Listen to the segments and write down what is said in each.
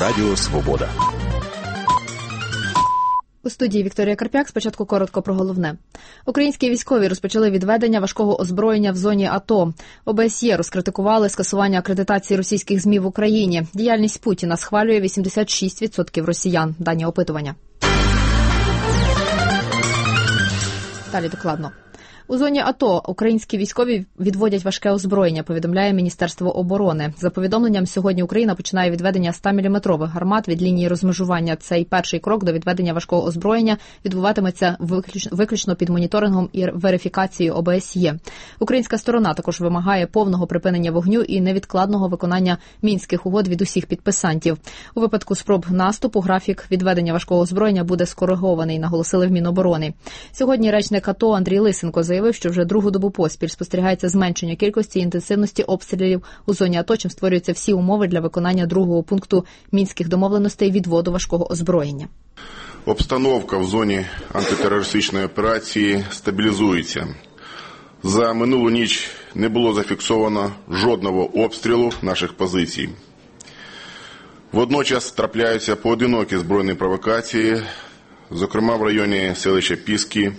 Радіо Свобода. У студії Вікторія Карп'як. Спочатку коротко про головне. Українські військові розпочали відведення важкого озброєння в зоні АТО. ОБСЄ розкритикували скасування акредитації російських ЗМІ в Україні. Діяльність Путіна схвалює 86% росіян. Дані опитування. Далі докладно. У зоні АТО українські військові відводять важке озброєння, повідомляє Міністерство оборони. За повідомленням, сьогодні Україна починає відведення 100-мм гармат від лінії розмежування. Цей перший крок до відведення важкого озброєння відбуватиметься виключно під моніторингом і верифікацією ОБСЄ. Українська сторона також вимагає повного припинення вогню і невідкладного виконання мінських угод від усіх підписантів. У випадку спроб наступу графік відведення важкого озброєння буде скоригований, наголосили в Міноборони. Сьогодні речник АТО Андрій Лисенко заявив, що вже другу добу поспіль спостерігається зменшення кількості і інтенсивності обстрілів у зоні АТО, чим створюються всі умови для виконання другого пункту мінських домовленостей відводу важкого озброєння. Обстановка в зоні антитерористичної операції стабілізується. За минулу ніч не було зафіксовано жодного обстрілу наших позицій. Водночас трапляються поодинокі збройні провокації, зокрема в районі селища Піски.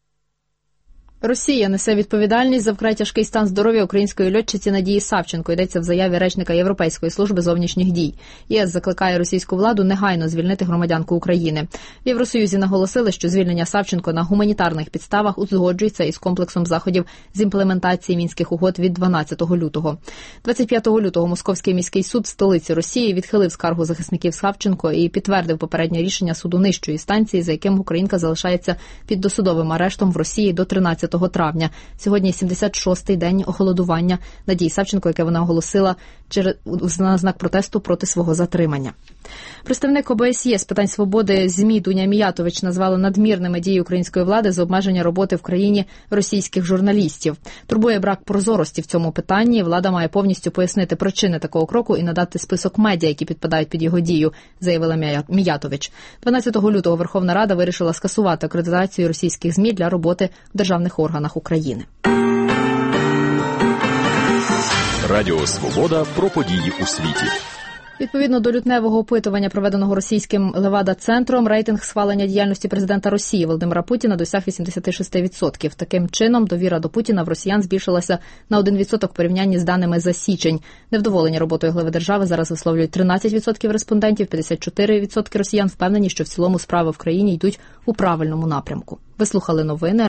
Росія несе відповідальність за вкрай тяжкий стан здоров'я української льотчиці Надії Савченко, йдеться в заяві речника Європейської служби зовнішніх дій. ЄС закликає російську владу негайно звільнити громадянку України. В Євросоюзі наголосили, що звільнення Савченко на гуманітарних підставах узгоджується із комплексом заходів з імплементації мінських угод від 12 лютого. 25 лютого Московський міський суд столиці Росії відхилив скаргу захисників Савченко і підтвердив попереднє рішення суду нижчої інстанції, за яким українка залишається під досудовим арештом в Росії до 13 травня. Сьогодні 76-й день голодування Надії Савченко, яке вона оголосила на знак протесту проти свого затримання. Представник ОБСЄ з питань свободи ЗМІ Дуня Міятович назвала надмірними дії української влади з обмеження роботи в країні російських журналістів. Турбує брак прозорості в цьому питанні. Влада має повністю пояснити причини такого кроку і надати список медіа, які підпадають під його дію, заявила Міятович. 12 лютого Верховна Рада вирішила скасувати акредитацію російських ЗМІ для роботи в державних органах України. Радіо Свобода про події у світі. Відповідно до лютневого опитування, проведеного російським Левада-центром, рейтинг схвалення діяльності президента Росії Володимира Путіна досяг 86%. Таким чином, довіра до Путіна в росіян збільшилася на 1% в порівнянні з даними за січень. Невдоволення роботою глави держави зараз висловлюють 13% респондентів, 54% росіян впевнені, що в цілому справи в країні йдуть у правильному напрямку. Ви слухали новини